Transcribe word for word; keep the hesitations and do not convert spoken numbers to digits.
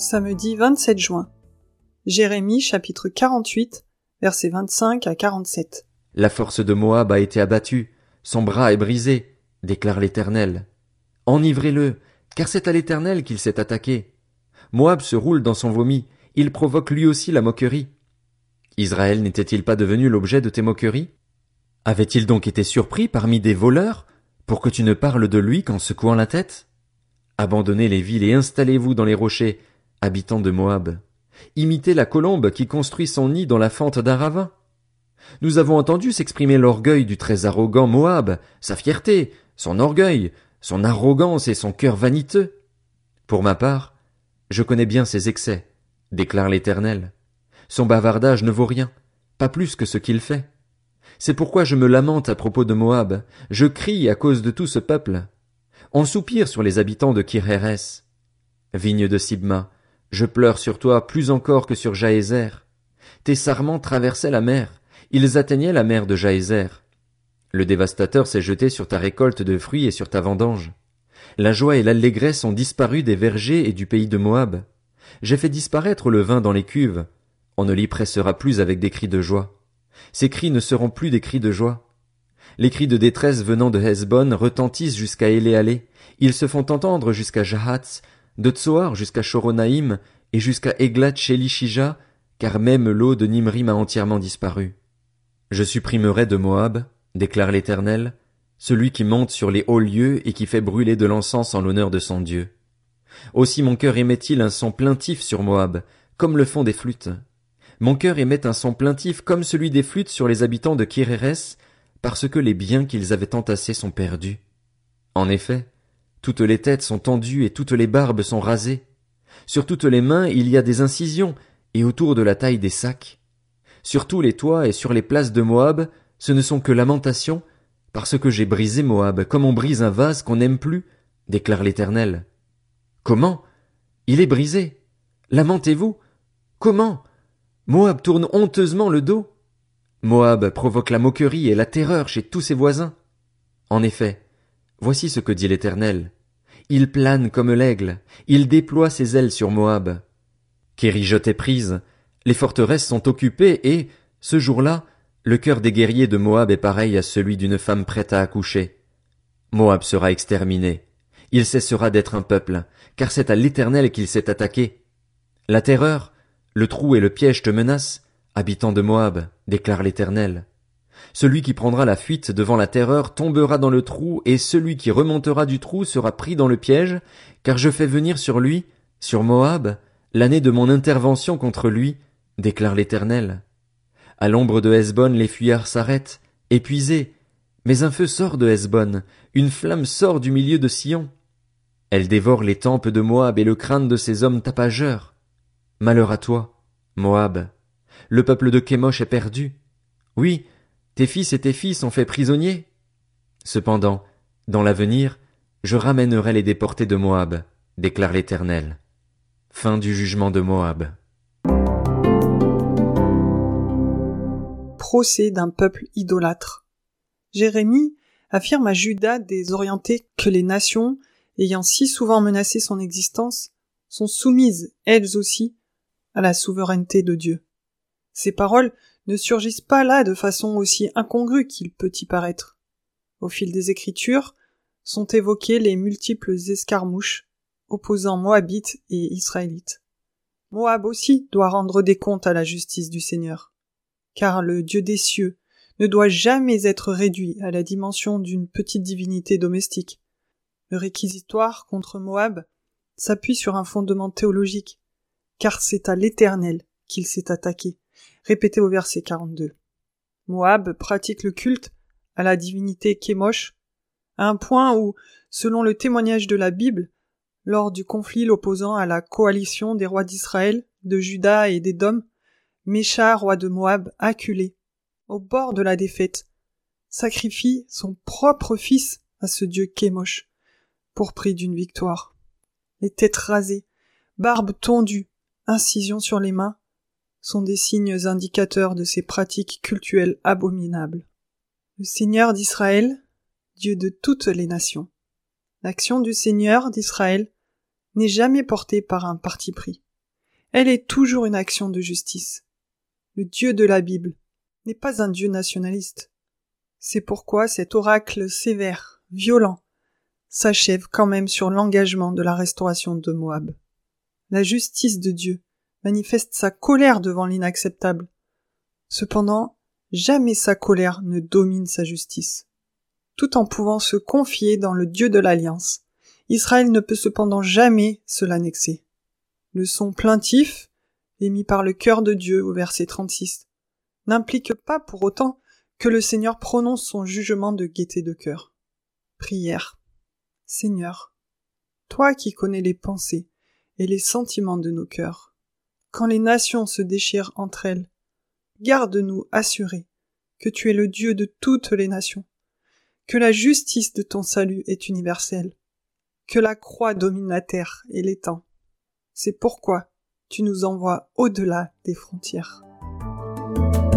Samedi vingt-sept juin. Jérémie chapitre quarante-huit, versets vingt-cinq à quarante-sept. La force de Moab a été abattue, son bras est brisé, déclare l'Éternel. Enivrez-le, car c'est à l'Éternel qu'il s'est attaqué. Moab se roule dans son vomi, il provoque lui aussi la moquerie. Israël n'était-il pas devenu l'objet de tes moqueries? Avait-il donc été surpris parmi des voleurs, pour que tu ne parles de lui qu'en secouant la tête? Abandonnez les villes et installez-vous dans les rochers, habitants de Moab. Imitez la colombe qui construit son nid dans la fente d'un ravin. Nous avons entendu s'exprimer l'orgueil du très arrogant Moab, sa fierté, son orgueil, son arrogance et son cœur vaniteux. Pour ma part, je connais bien ses excès, déclare l'Éternel. Son bavardage ne vaut rien, pas plus que ce qu'il fait. C'est pourquoi je me lamente à propos de Moab, je crie à cause de tout ce peuple. On soupire sur les habitants de Kir-Hérès. Vigne de Sibma, je pleure sur toi plus encore que sur Jaézer. Tes sarments traversaient la mer, ils atteignaient la mer de Jaézer. Le dévastateur s'est jeté sur ta récolte de fruits et sur ta vendange. La joie et l'allégresse ont disparu des vergers et du pays de Moab. J'ai fait disparaître le vin dans les cuves. On ne l'y pressera plus avec des cris de joie. Ces cris ne seront plus des cris de joie. Les cris de détresse venant de Hesbon retentissent jusqu'à Éléalé. Ils se font entendre jusqu'à Jahatz, de Tsoar jusqu'à Choronaïm et jusqu'à Églat-Shélishija, car même l'eau de Nimrim a entièrement disparu. Je supprimerai de Moab, déclare l'Éternel, celui qui monte sur les hauts lieux et qui fait brûler de l'encens en l'honneur de son Dieu. Aussi mon cœur émet-il un son plaintif sur Moab, comme le font des flûtes. Mon cœur émet un son plaintif comme celui des flûtes sur les habitants de Kir-Hérès, parce que les biens qu'ils avaient entassés sont perdus. En effet, toutes les têtes sont tendues et toutes les barbes sont rasées. Sur toutes les mains il y a des incisions, et autour de la taille des sacs. Sur tous les toits et sur les places de Moab, ce ne sont que lamentations, parce que j'ai brisé Moab, comme on brise un vase qu'on n'aime plus, déclare l'Éternel. Comment? Il est brisé. Lamentez-vous. Comment? Moab tourne honteusement le dos. Moab provoque la moquerie et la terreur chez tous ses voisins. En effet, voici ce que dit l'Éternel. Il plane comme l'aigle, il déploie ses ailes sur Moab. Kérijot est prise, les forteresses sont occupées et, ce jour-là, le cœur des guerriers de Moab est pareil à celui d'une femme prête à accoucher. Moab sera exterminé. Il cessera d'être un peuple, car c'est à l'Éternel qu'il s'est attaqué. La terreur, le trou et le piège te menacent, habitant de Moab, déclare l'Éternel. Celui qui prendra la fuite devant la terreur tombera dans le trou, et celui qui remontera du trou sera pris dans le piège, car je fais venir sur lui, sur Moab, l'année de mon intervention contre lui, déclare l'Éternel. À l'ombre de Hesbon, les fuyards s'arrêtent, épuisés, mais un feu sort de Hesbon, une flamme sort du milieu de Sion. Elle dévore les tempes de Moab et le crâne de ces hommes tapageurs. Malheur à toi, Moab. Le peuple de Kémosh est perdu. Oui, tes fils et tes filles sont faits prisonniers. Cependant, dans l'avenir, je ramènerai les déportés de Moab, déclare l'Éternel. Fin du jugement de Moab. Procès d'un peuple idolâtre. Jérémie affirme à Juda désorienté que les nations, ayant si souvent menacé son existence, sont soumises, elles aussi, à la souveraineté de Dieu. Ces paroles ne surgissent pas là de façon aussi incongrue qu'il peut y paraître. Au fil des Écritures sont évoquées les multiples escarmouches opposant Moabites et Israélites. Moab aussi doit rendre des comptes à la justice du Seigneur, car le Dieu des cieux ne doit jamais être réduit à la dimension d'une petite divinité domestique. Le réquisitoire contre Moab s'appuie sur un fondement théologique, car c'est à l'Éternel qu'il s'est attaqué, répété au verset quarante-deux. Moab pratique le culte à la divinité Kémosh, à un point où, selon le témoignage de la Bible, lors du conflit l'opposant à la coalition des rois d'Israël, de Juda et d'Édom, Mécha, roi de Moab, acculé, au bord de la défaite, sacrifie son propre fils à ce dieu Kémosh, pour prix d'une victoire. Les têtes rasées, barbes tondues, incisions sur les mains, sont des signes indicateurs de ces pratiques cultuelles abominables. Le Seigneur d'Israël, Dieu de toutes les nations. L'action du Seigneur d'Israël n'est jamais portée par un parti pris. Elle est toujours une action de justice. Le Dieu de la Bible n'est pas un Dieu nationaliste. C'est pourquoi cet oracle sévère, violent, s'achève quand même sur l'engagement de la restauration de Moab. La justice de Dieu manifeste sa colère devant l'inacceptable. Cependant, jamais sa colère ne domine sa justice. Tout en pouvant se confier dans le Dieu de l'Alliance, Israël ne peut cependant jamais se l'annexer. Le son plaintif, émis par le cœur de Dieu au verset trente-six, n'implique pas pour autant que le Seigneur prononce son jugement de gaieté de cœur. Prière. Seigneur, toi qui connais les pensées et les sentiments de nos cœurs, quand les nations se déchirent entre elles, garde-nous assurés que tu es le Dieu de toutes les nations, que la justice de ton salut est universelle, que la croix domine la terre et les temps. C'est pourquoi tu nous envoies au-delà des frontières.